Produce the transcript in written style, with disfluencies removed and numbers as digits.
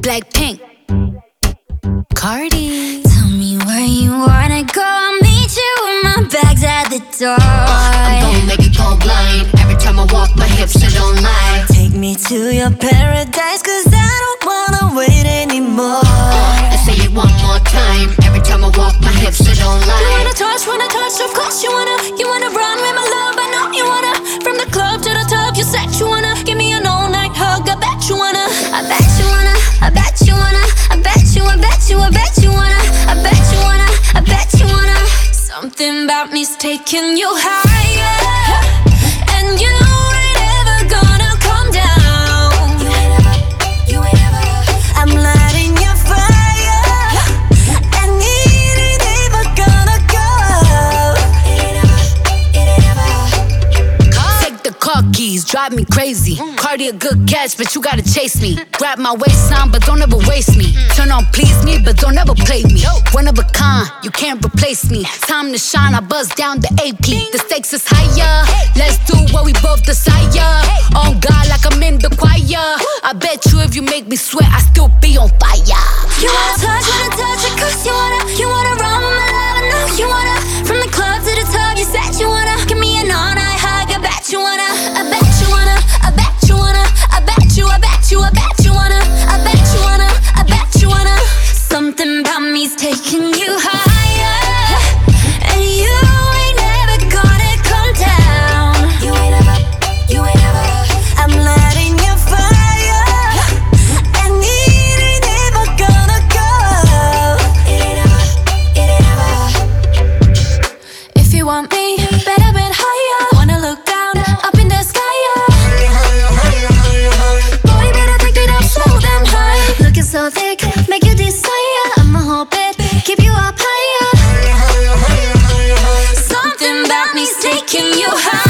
Blackpink, Cardi. Tell me where you wanna go, I'll meet you with my bags at the door. I'm gon' make it go blind. Every time I walk, my hips shit don't lie. Take me to your paradise, cause I don't wanna wait anymore. Let's say it one more time. Every time I walk, my hips shit don't lie. You wanna touch, of course you wanna run with my love, I know you wanna. From the club to the top, you said you wanna give me an all-night hug, I bet you wanna. I bet you wanna, I bet you wanna. I bet you, I bet you, I bet you wanna. I bet you wanna, I bet you wanna. Something about me's taking you higher, and you ain't ever gonna come down. You ain't ever. I'm lighting your fire, and it ain't ever gonna go out. It ain't ever. Take the car keys, drive me crazy. Cardi a good catch, but you gotta chase me. Grab my waistline, but don't ever waste me. Turn on please me, but don't ever play me. One of a kind, you can't replace me. Time to shine, I buzz down the AP. The stakes is higher, let's do what we both desire. On God like I'm in the choir. I bet you if you make me sweat, I still be on fire. You wanna touch it, cause you wanna run with my love, I know you wanna. From the club to the top, you said you wanna give me an all-night hug, I bet you wanna. I bet you wanna, I bet you wanna. I bet you, I bet you, I bet you wanna. I bet you wanna, I bet you wanna. Something about me's taking you higher, and you ain't never gonna come down. You ain't ever, you ain't ever. I'm lighting your fire, and it ain't ever gonna go out. It ain't ever. If you want me, better bit higher. Wanna look down, up in the sky. Boy, better take it up, slow them high. Looking so thick, make you desire. I'ma hold it, keep you up higher. Something about me's taking you high.